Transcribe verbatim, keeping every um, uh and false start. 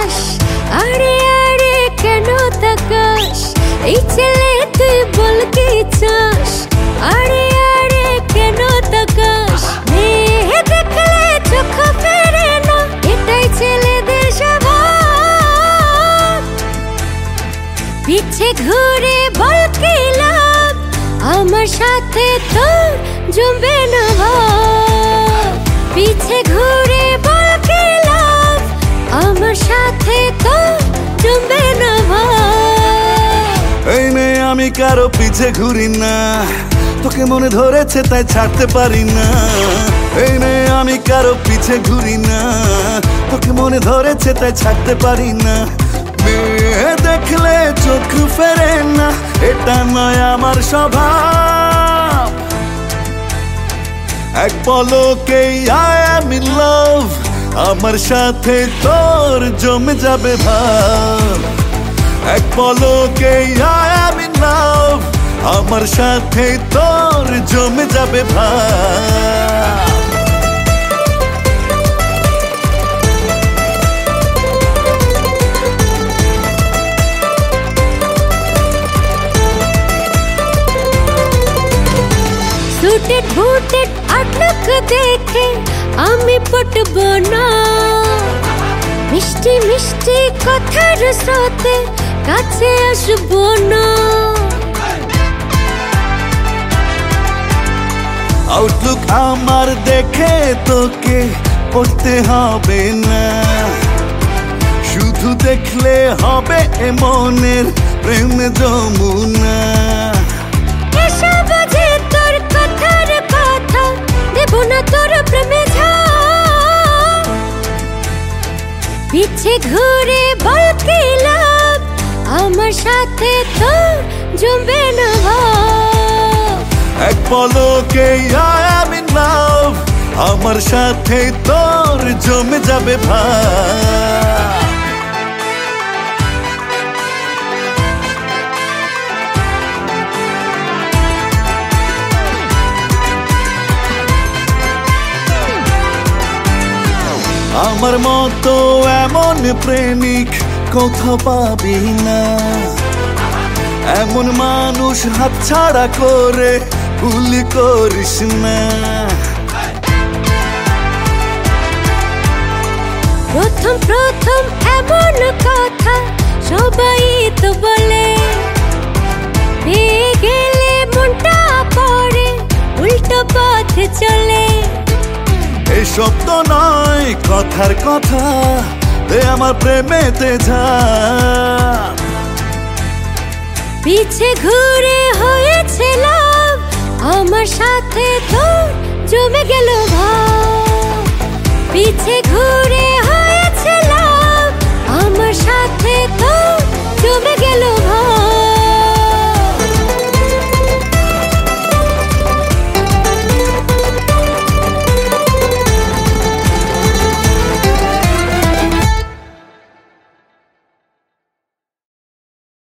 আকাশ। আরে আরে কেন তাকাস, এই ছেলে তুই বল কি চাস। আরে আরে কেন তাকাস, মেয়ে দেখলে চোখ ফেরে না, এটাই ছেলেদের স্বভাব। পিছে ঘুরে বল কি লাভ, আমার সাথে তোর জমবে না ভাব। পিছে ঘুরে বল কি লাভ, আমার সাথে তোর জমবে না ভাব। এই মেয়ে আমি কারো পিছে ঘুরি না, তোকে মনে ধরেছে তাই ছাড়তে পারি না। এই মেয়ে আমি কারো পিছে ঘুরি না, তোকে মনে ধরেছে তাই ছাড়তে পারি না। মেয়ে দেখলে চোখ ফেরে না, এটা নয় আমার স্বভাব। এক পলকেই I am in love, আমার সাথে তোর জমে যাবে ভাব। এক পলকেই I am in love, আমার সাথে তোর জমে যাবে ভাব। সুটেড বুটেড আটক দেখে আমি পটবো না, মিষ্টি মিষ্টি কথার স্রোতে কাছে আসবো না। আউটলুক আমার দেখে তোকে পড়তে হবে না, শুধু দেখলে হবে এ মনের প্রেম যমুনা। এসব যে তোর কথার কথা, দেব না তোর প্রেমে ঝাঁপ। পিছে ঘুরে বল কি লাভ, আমার সাথে তোর জমবে না ভাব। এক পলকেই I am in love, আমার সাথে তোর জমে যাবে ভাব। আমার মতো এমন প্রেমিক কোথাও পাবি না, এমন মানুষ হাতছাড়া করে ভুল করিস না। প্রথম প্রথম এমন কথা সবাই তো বলে, পেয়ে গেলে মনটা পড়ে উল্টো পথে চলে। এসব তো নয় কথার কথা, তে আমার প্রেমেতে যা। পিছে ঘুরে হয়েছে লাভ, আমার সাথে তোর জমে গেল ভাব। পিছে ঘুরে